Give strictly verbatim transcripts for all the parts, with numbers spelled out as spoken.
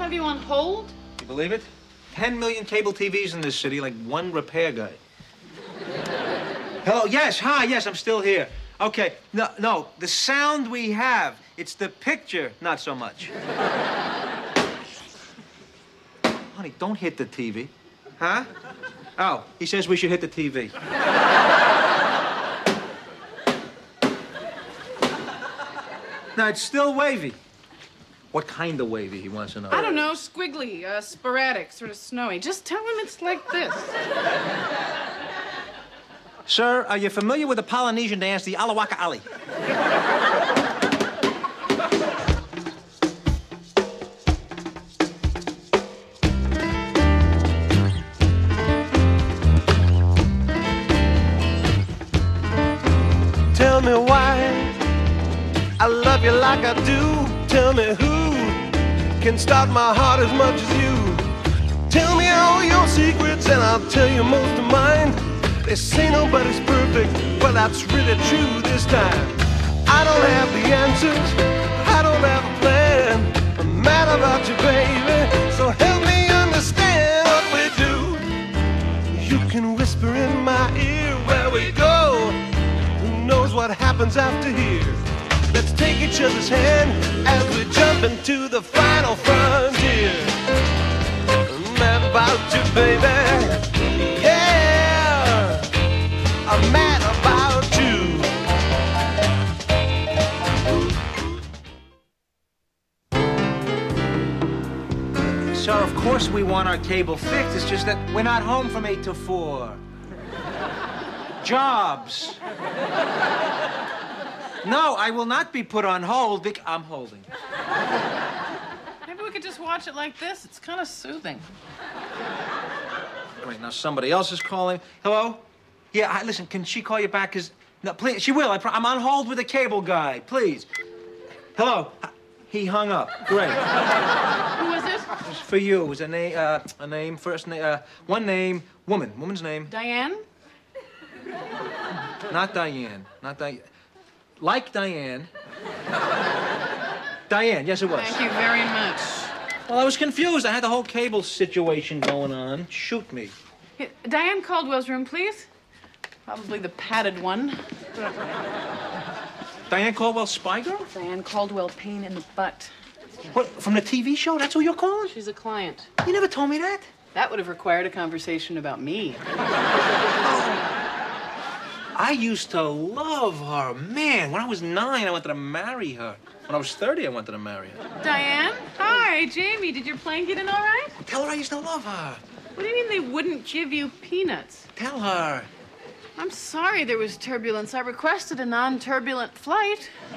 have you on hold? You believe it? Ten million cable T Vs in this city, like one repair guy. Hello, yes, hi, yes, I'm still here. Okay, no, no, the sound we have, it's the picture, not so much. Honey, don't hit the T V. Huh? Oh, he says we should hit the T V. No, it's still wavy. What kind of wavy, he wants to know? I don't know, squiggly, uh, sporadic, sort of snowy. Just tell him it's like this. Sir, are you familiar with the Polynesian dance, the Alawaka Ali? Tell me why I love you like I do. Tell me who can start my heart as much as you. Tell me all your secrets and I'll tell you most of mine. They say nobody's perfect, well that's really true this time. I don't have the answers, I don't have a plan. I'm mad about you, baby, so help me understand what we do. You can whisper in my ear where we go. Who knows what happens after here? Let's take each other's hand as we jump into the final frontier. I'm mad about you, baby. Yeah, I'm mad about you. Sir, of course we want our cable fixed. It's just that we're not home from eight to four. Jobs. No, I will not be put on hold. Bec- I'm holding. Maybe we could just watch it like this. It's kind of soothing. Great, now somebody else is calling. Hello? Yeah, I, listen, can she call you back? Cause, no, please, she will. I pro- I'm on hold with the cable guy. Please. Hello? He hung up. Great. Who is it? It was for you. It was a name, uh, a name, first name, uh, one name, woman, woman's name. Diane? Not Diane, not Diane. Like Diane. Diane, yes, it was. Thank you very much. Well, I was confused. I had the whole cable situation going on. Shoot me. Here, Diane Caldwell's room, please. Probably the padded one. Diane Caldwell, Spy Girl? Diane Caldwell, pain in the butt. What, from the T V show? That's who you're calling? She's a client. You never told me that. That would have required a conversation about me. I used to love her. Man, when I was nine, I wanted to marry her. When I was thirty, I wanted to marry her. Diane? Hi, Jamie. Did your plane get in all right? Tell her I used to love her. What do you mean they wouldn't give you peanuts? Tell her. I'm sorry there was turbulence. I requested a non-turbulent flight. Oh,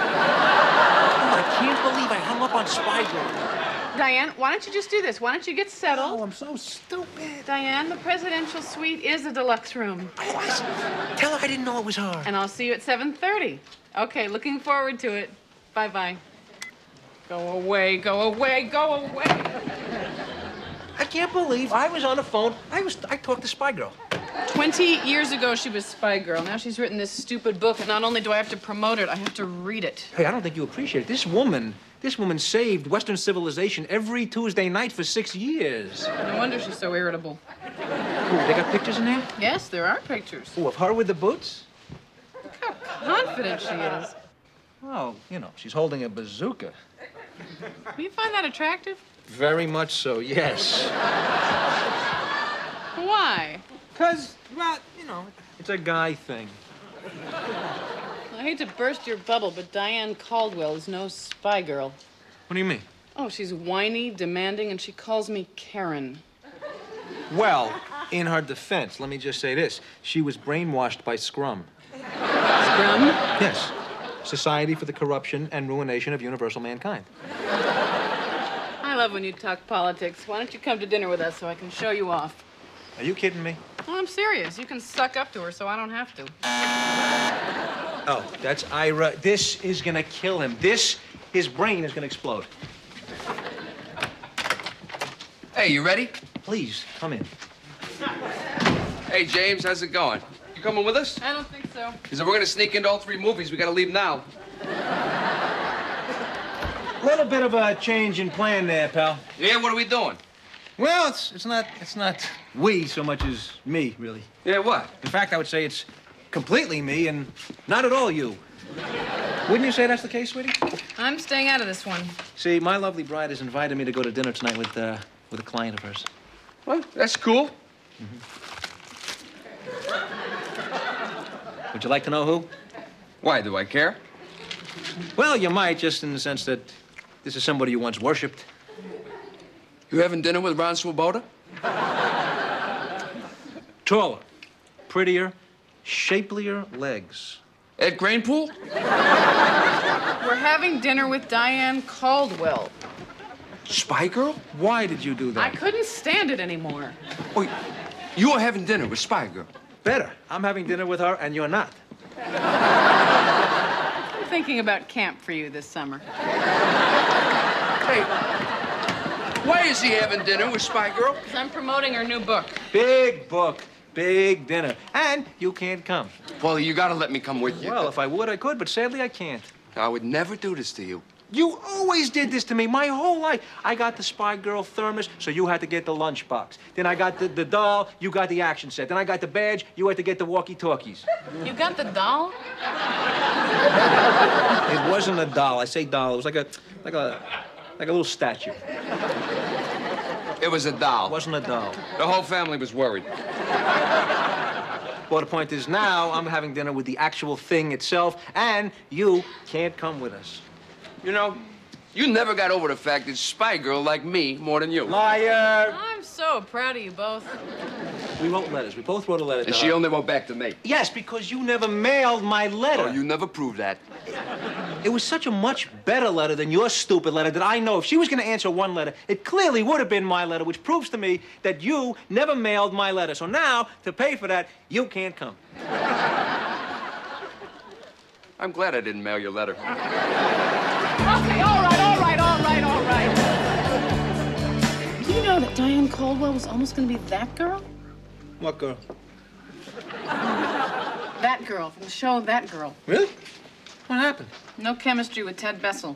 I can't believe I hung up on Spy Girl. Diane, why don't you just do this? Why don't you get settled? Oh, I'm so stupid. Diane, the presidential suite is a deluxe room. Oh, I, tell her I didn't know it was her. And I'll see you at seven thirty. Okay, looking forward to it. Bye-bye. Go away, go away, go away. I can't believe I was on the phone. I was. I talked to Spy Girl. Twenty years ago, she was Spy Girl. Now she's written this stupid book, and not only do I have to promote it, I have to read it. Hey, I don't think you appreciate it. This woman, this woman saved Western civilization every Tuesday night for six years. No wonder she's so irritable. Ooh, they got pictures in there? Yes, there are pictures. Oh, of her with the boots? Look how confident she is. Oh, you know, she's holding a bazooka. Do you find that attractive? Very much so, yes. Why? Because, well, you know, it's a guy thing. I hate to burst your bubble, but Diane Caldwell is no Spy Girl. What do you mean? Oh, she's whiny, demanding, and she calls me Karen. Well, in her defense, let me just say this. She was brainwashed by Scrum. Scrum? Yes. Society for the Corruption and Ruination of Universal Mankind. I love when you talk politics. Why don't you come to dinner with us so I can show you off? Are you kidding me? Oh, I'm serious. You can suck up to her so I don't have to. Oh, that's Ira. This is gonna kill him. This, his brain is gonna explode. Hey, you ready? Please, come in. Hey, James, how's it going? You coming with us? I don't think so. Because if we're gonna sneak into all three movies, we gotta leave now. Little bit of a change in plan there, pal. Yeah, what are we doing? Well, it's it's not it's not we so much as me, really. Yeah, what? In fact, I would say it's completely me and not at all you. Wouldn't you say that's the case, sweetie? I'm staying out of this one. See, my lovely bride has invited me to go to dinner tonight with uh, with a client of hers. Well, that's cool. Mm-hmm. Would you like to know who? Why, do I care? Well, you might, just in the sense that this is somebody you once worshipped. You having dinner with Ron Swoboda? Taller, prettier, shapelier legs. Ed Grainpool? We're having dinner with Diane Caldwell. Spy Girl? Why did you do I that? couldn't stand it anymore. Oh, you are having dinner with Spy Girl. Better. I'm having dinner with her, and you're not. I'm thinking about camp for you this summer. Hey, why is he having dinner with Spy Girl? Because I'm promoting her new book. Big book, big dinner, and you can't come. Well, you gotta let me come with you. Well, if I would, I could, but sadly, I can't. I would never do this to you. You always did this to me my whole life. I got the Spy Girl thermos, so you had to get the lunchbox. Then I got the, the doll, you got the action set. Then I got the badge, you had to get the walkie-talkies. You got the doll? It wasn't a doll. I say doll. It was like a, like a, like a little statue. It was a doll. It wasn't a doll. The whole family was worried. Well, the point is now I'm having dinner with the actual thing itself, and you can't come with us. You know, you never got over the fact that Spy Girl liked me more than you. Liar! I'm so proud of you both. We wrote letters. We both wrote a letter to And her. she only wrote back to me. Yes, because you never mailed my letter. Oh, you never proved that. It was such a much better letter than your stupid letter that I know if she was going to answer one letter, it clearly would have been my letter, which proves to me that you never mailed my letter. So now, to pay for that, you can't come. I'm glad I didn't mail your letter. Okay, all right, all right, all right, all right. You know that Diane Caldwell was almost going to be that girl? What girl? That girl from the show That Girl. Really? What happened? No chemistry with Ted Bessel.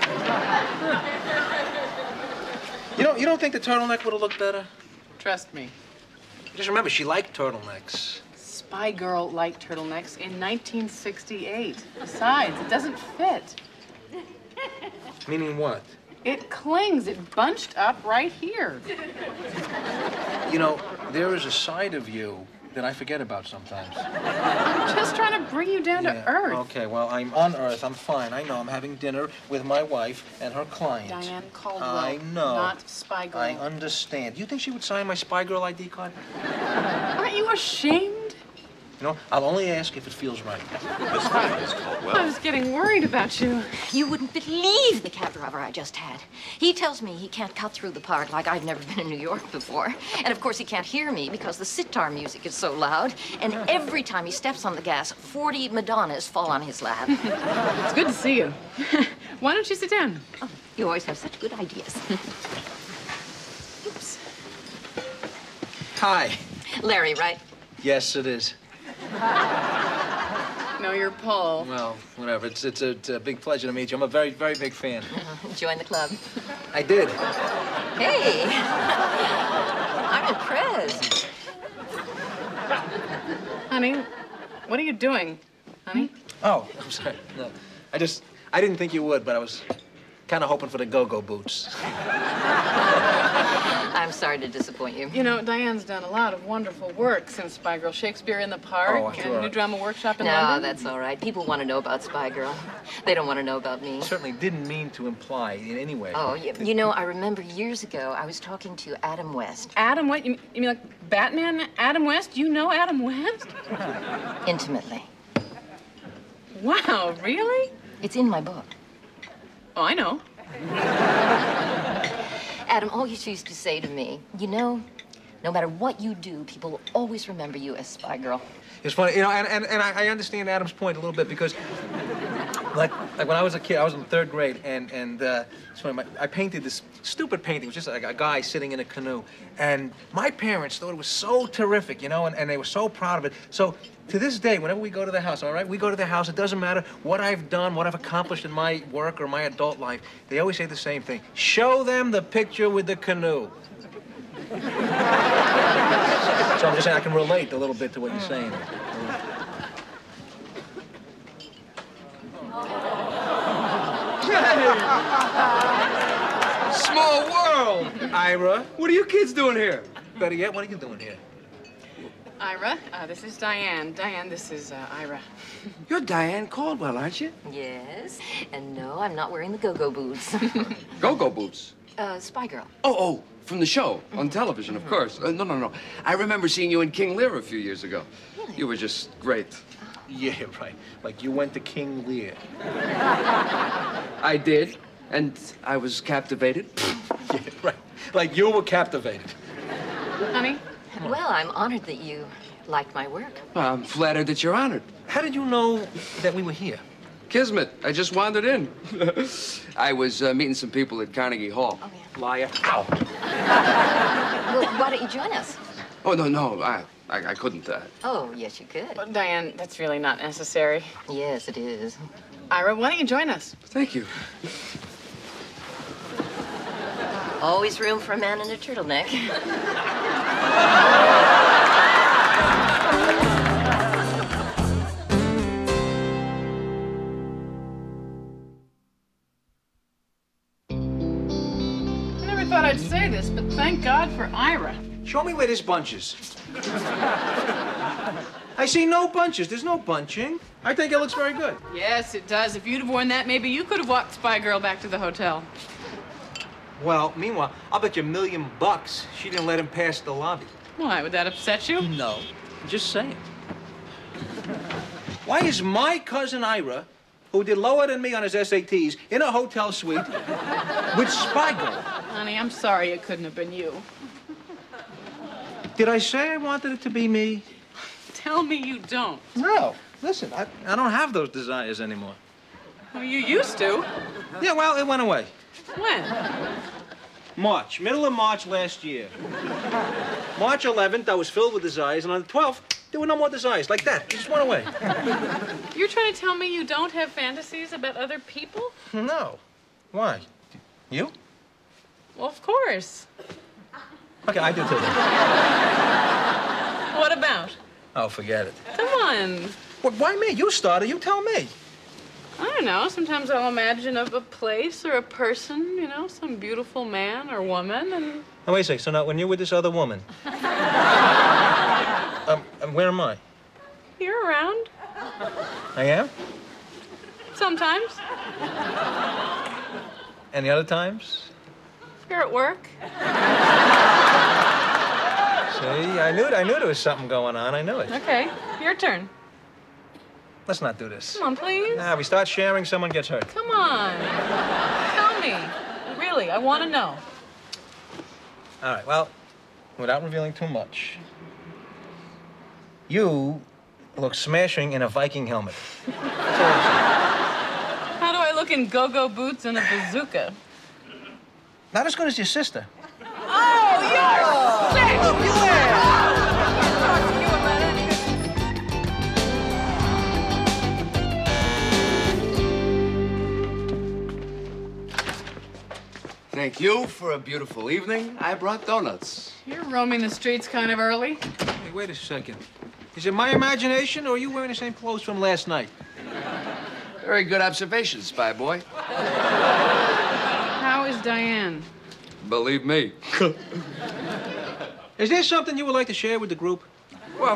You don't, you don't think the turtleneck would have looked better? Trust me. Just remember, she liked turtlenecks. Spy Girl liked turtlenecks in nineteen sixty-eight. Besides, it doesn't fit. Meaning what? It clings. It bunched up right here. You know, there is a side of you that I forget about sometimes. I'm just trying to bring you down to earth. Okay, well, I'm on Earth. I'm fine. I know. I'm having dinner with my wife and her client. Diane Caldwell. I know. Not Spy Girl. I understand. You think she would sign my Spy Girl I D card? Aren't you ashamed? You know, I'll only ask if it feels right. I was getting worried about you. You wouldn't believe the cab driver I just had. He tells me he can't cut through the park like I've never been in New York before. And of course he can't hear me because the sitar music is so loud. And every time he steps on the gas, forty Madonnas fall on his lap. It's good to see you. Why don't you sit down? Oh, you always have such good ideas. Oops. Hi. Larry, right? Yes, it is. No, you're Paul. Well, whatever. It's, it's, a, it's a big pleasure to meet you. I'm a very, very big fan. Join the club. I did. Hey! I'm impressed. Honey, what are you doing? Honey? Oh, I'm sorry. No, I just, I didn't think you would, but I was kind of hoping for the go-go boots. I'm sorry to disappoint you. You know, Diane's done a lot of wonderful work since Spy Girl. Shakespeare in the Park Oh, sure. and New Drama Workshop in No, London. that's all right. People want to know about Spy Girl. They don't want to know about me. Certainly didn't mean to imply in any way. Oh, you, you know, I remember years ago, I was talking to Adam West. Adam West? You, you mean like Batman? Adam West? You know Adam West? Intimately. Wow, really? It's in my book. Oh, I know. Adam always used to say to me, you know, no matter what you do, people will always remember you as Spy Girl. It's funny, you know, and, and, and I, I understand Adam's point a little bit because Like, like when I was a kid, I was in third grade, and and uh, so my, I painted this stupid painting. It was just like a guy sitting in a canoe, and my parents thought it was so terrific, you know, and, and they were so proud of it. So to this day, whenever we go to the house, all right, we go to the house. It doesn't matter what I've done, what I've accomplished in my work or my adult life. They always say the same thing: show them the picture with the canoe. So I'm just saying I can relate a little bit to what you're saying. Small world. Ira, What are you kids doing here? better yet, what are you doing here? Ira, uh, this is Diane. Diane, this is uh, Ira. You're Diane Caldwell, aren't you? Yes. And no, I'm not wearing the go-go boots. Go-Go Boots. uh, Spy Girl. Oh, oh, from the show, on television, of course. Uh, no, no, no. I remember seeing you in King Lear a few years ago. Really? You were just great. Yeah, right. Like you went to King Lear. I did, and I was captivated. Yeah, right. Like you were captivated. Honey? Well, I'm honored that you liked my work. I'm flattered that you're honored. How did you know that we were here? Kismet. I just wandered in. I was uh, meeting some people at Carnegie Hall. Oh, yeah. Liar. Out. Well, why don't you join us? Oh, no, no. I, I, I couldn't. Uh... Oh, yes, you could. Well, Diane, that's really not necessary. Yes, it is. Ira, why don't you join us? Thank you. Always room for a man in a turtleneck. I never thought I'd say this, but thank God for Ira. Show me where this bunch is. I see no bunches. There's no bunching. I think it looks very good. Yes, it does. If you'd have worn that, maybe you could have walked Spy Girl back to the hotel. Well, meanwhile, I'll bet you a million bucks she didn't let him pass the lobby. Why, would that upset you? No. Just saying. Why is my cousin Ira, who did lower than me on his S A Ts, in a hotel suite with Spy Girl? Honey, I'm sorry it couldn't have been you. Did I say I wanted it to be me? Tell me you don't. No. Listen, I, I don't have those desires anymore. Well, you used to. Yeah, well, it went away. When? March, middle of March last year. March eleventh, I was filled with desires, and on the twelfth, there were no more desires. Like that. It just went away. You're trying to tell me you don't have fantasies about other people? No. Why? You? Well, of course. Okay, I do too. What about? Oh, forget it. Come on. Well, why me? You started. You tell me. I don't know. Sometimes I'll imagine of a place or a person, you know, some beautiful man or woman, and... Now, wait a second. So now, when you're with this other woman... um, um, where am I? You're around. I am? Sometimes. And the other times? You're at work. See, I knew, I knew there was something going on. I knew it. Okay, your turn. Let's not do this. Come on, please. Nah, we start sharing, someone gets hurt. Come on. Tell me. Really, I want to know. All right, well, without revealing too much, you look smashing in a Viking helmet. How do I look in go-go boots and a bazooka? Not as good as your sister. Oh, you're sick! Look, you there! Talk to you about anything. Thank you for a beautiful evening. I brought donuts. You're roaming the streets kind of early. Hey, wait a second. Is it my imagination, or are you wearing the same clothes from last night? Very good observation, Spy Boy. How is Diane? Believe me. Is there something you would like to share with the group? Well,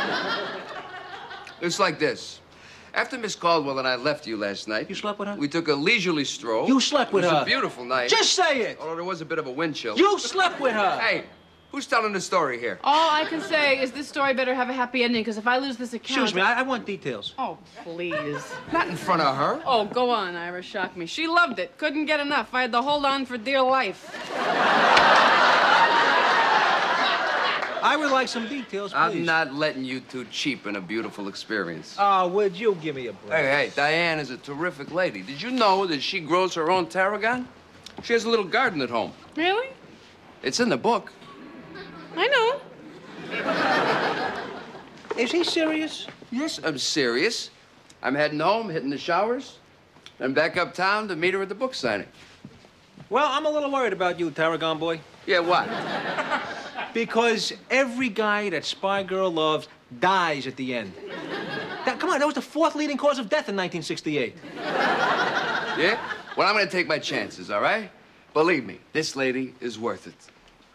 it's like this. After Miss Caldwell and I left you last night... You slept with her? We took a leisurely stroll. You slept with her? It was her? a beautiful night. Just say it! Although there was a bit of a wind chill. You slept with her! Hey, who's telling the story here? All I can say is this story better have a happy ending, because if I lose this account... Excuse me, I, I want details. Oh, please. Not in front of her. Oh, go on, Ira. Shock me. She loved it. Couldn't get enough. I had to hold on for dear life. I would like some details, please. I'm not letting you two cheapen a beautiful experience. Oh, would you give me a break? Hey, hey, Diane is a terrific lady. Did you know that she grows her own tarragon? She has a little garden at home. Really? It's in the book. I know. Is he serious? Yes, I'm serious. I'm heading home, hitting the showers, and back uptown to meet her at the book signing. Well, I'm a little worried about you, Tarragon boy. Yeah, what? Because every guy that Spy Girl loves dies at the end. That, come on, that was the fourth leading cause of death in nineteen sixty-eight. Yeah? Well, I'm gonna take my chances, all right? Believe me, this lady is worth it.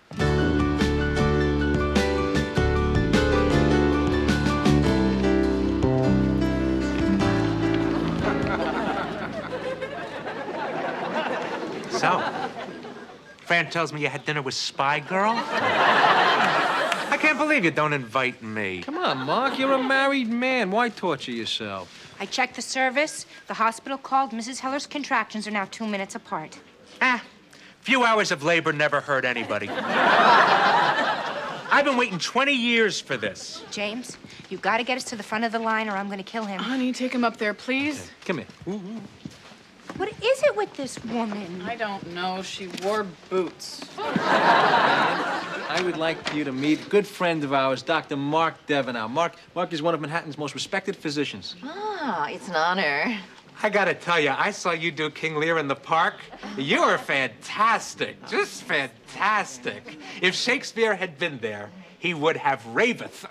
So, Fran tells me you had dinner with Spy Girl? I can't believe you don't invite me. Come on, Mark, you're a married man. Why torture yourself? I checked the service. The hospital called. Missus Heller's contractions are now two minutes apart. Ah, few hours of labor never hurt anybody. I've been waiting twenty years for this. James, you gotta get us to the front of the line or I'm gonna kill him. Honey, take him up there, please. Come here. What is it with this woman? I don't know. She wore boots. I would like you to meet a good friend of ours, Doctor Mark Devenow. Mark, Mark is one of Manhattan's most respected physicians. Ah, it's an honor. I gotta tell you, I saw you do King Lear in the park. You were fantastic, just fantastic. If Shakespeare had been there, he would have raveth.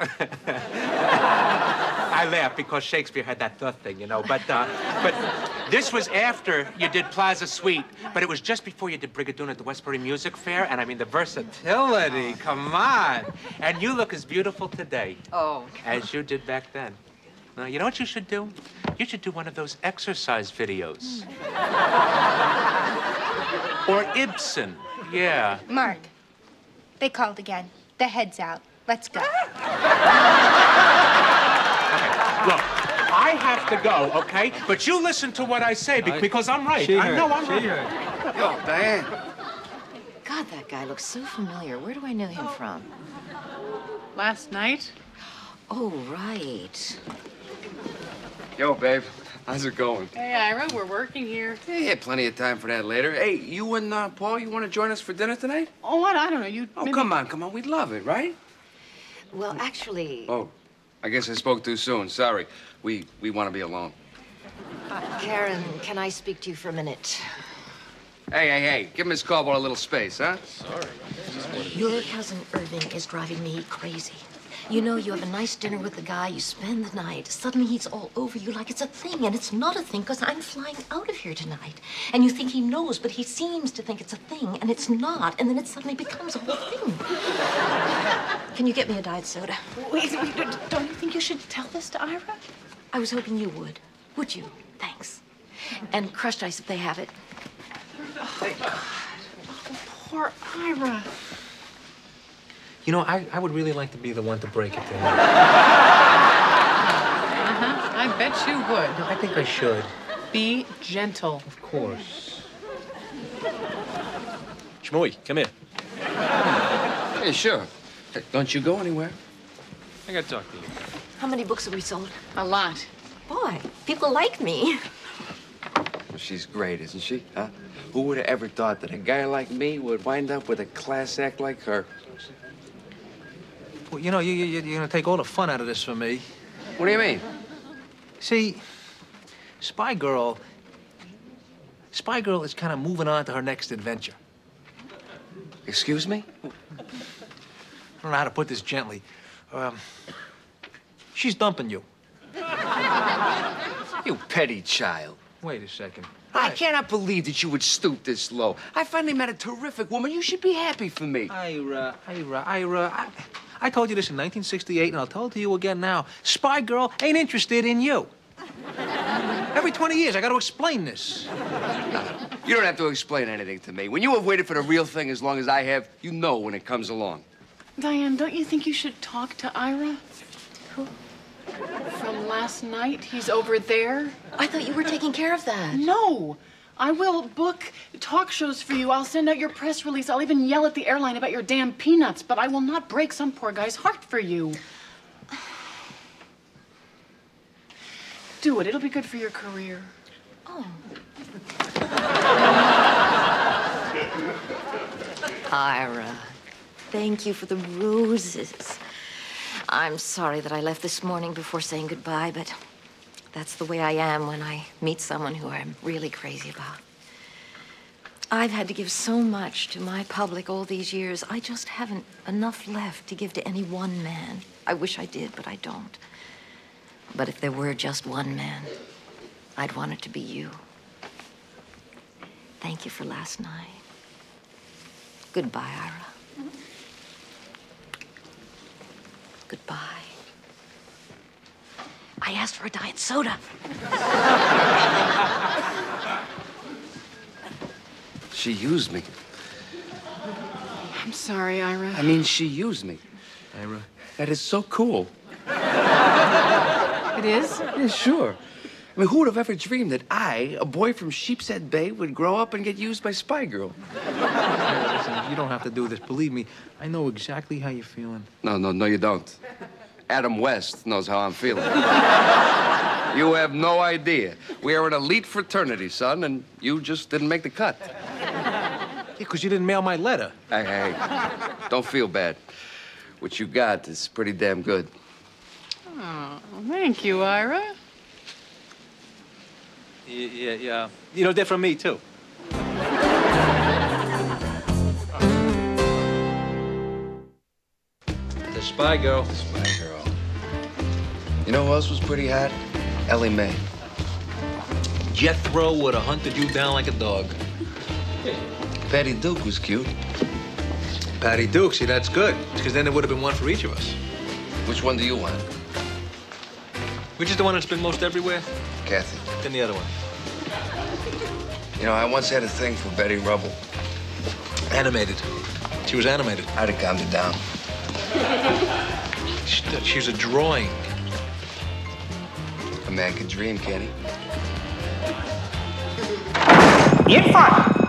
I laugh because Shakespeare had that the thing, you know, but, uh, but this was after you did Plaza Suite, but it was just before you did Brigadoon at the Westbury Music Fair, and I mean, the versatility, come on. And you look as beautiful today Oh. as you did back then. Now, you know what you should do? You should do one of those exercise videos. Or Ibsen, yeah. Mark, they called again. The head's out. Let's go. Okay, look, I have to go, okay? But you listen to what I say be- because I'm right. She I heard. know I'm She right. heard. Yo, Diane. God, that guy looks so familiar. Where do I know him from? Last night? Oh, right. Yo, babe. How's it going? Hey, Ira, we're working here. Hey, yeah, plenty of time for that later. Hey, you and uh, Paul, you want to join us for dinner tonight? Oh, what? I don't know. You. Oh, maybe- come on, come on. We'd love it, right? Well, actually, Oh, I guess I spoke too soon. Sorry. We we want to be alone. Karen, can I speak to you for a minute? Hey, hey, hey. Give Miss Caldwell a little space, huh? Your cousin Irving is driving me crazy. You know, you have a nice dinner with the guy, you spend the night. Suddenly he's all over you like it's a thing, and it's not a thing because I'm flying out of here tonight. And you think he knows, but he seems to think it's a thing, and it's not, and then it suddenly becomes a whole thing. Can you get me a diet soda? Wait, wait, don't you think you should tell this to Ira? I was hoping you would. Would you? Thanks. And crushed ice if they have it. Poor Ira. You know, I, I would really like to be the one to break it to him. Uh-huh. I bet you would. I think I should. Be gentle. Of course. Shmooey, come here. Hey, sure. Hey, don't you go anywhere. I gotta talk to you. How many books have we sold? A lot. Boy, people like me. Well, she's great, isn't she? Huh? Who would have ever thought that a guy like me would wind up with a class act like her? Well, you know, you, you, you're gonna take all the fun out of this for me. What do you mean? See, Spy Girl, Spy Girl is kind of moving on to her next adventure. Excuse me? I don't know how to put this gently. Um, she's dumping you. You petty child. Wait a second. I cannot believe that you would stoop this low. I finally met a terrific woman. You should be happy for me. Ira, Ira, Ira, I, I told you this in nineteen sixty-eight, and I'll tell it to you again now. Spy Girl ain't interested in you. Every twenty years, I got to explain this. You don't have to explain anything to me. When you have waited for the real thing as long as I have, you know when it comes along. Diane, don't you think you should talk to Ira? Who? From last night? He's over there? I thought you were taking care of that. No. I will book talk shows for you. I'll send out your press release. I'll even yell at the airline about your damn peanuts, but I will not break some poor guy's heart for you. Do it. It'll be good for your career. Oh. Ira, thank you for the roses. I'm sorry that I left this morning before saying goodbye, but that's the way I am when I meet someone who I'm really crazy about. I've had to give so much to my public all these years. I just haven't enough left to give to any one man. I wish I did, but I don't. But if there were just one man, I'd want it to be you. Thank you for last night. Goodbye, Ira. Goodbye. I asked for a diet soda. She used me. I'm sorry, Ira. I mean, she used me. Ira, that is so cool. It is? Yeah, sure. I mean, who would have ever dreamed that I, a boy from Sheepshead Bay, would grow up and get used by Spy Girl? Listen, you don't have to do this. Believe me, I know exactly how you're feeling. No, no, no, you don't. Adam West knows how I'm feeling. You have no idea. We are an elite fraternity, son, and you just didn't make the cut. Yeah, because you didn't mail my letter. Hey, hey, don't feel bad. What you got is pretty damn good. Oh, thank you, Ira. Yeah, yeah, yeah. You know, they're from me, too. The Spy Girl. Spy Girl. You know who else was pretty hot? Ellie Mae. Jethro would have hunted you down like a dog. Patty Duke was cute. Patty Duke, see, that's good. Because then there would have been one for each of us. Which one do you want? Which is the one that's been most everywhere? Kathy. Then the other one. You know, I once had a thing for Betty Rubble. Animated. She was animated. I'd have calmed her down. She, she was a drawing. A man could dream, can't he? In front.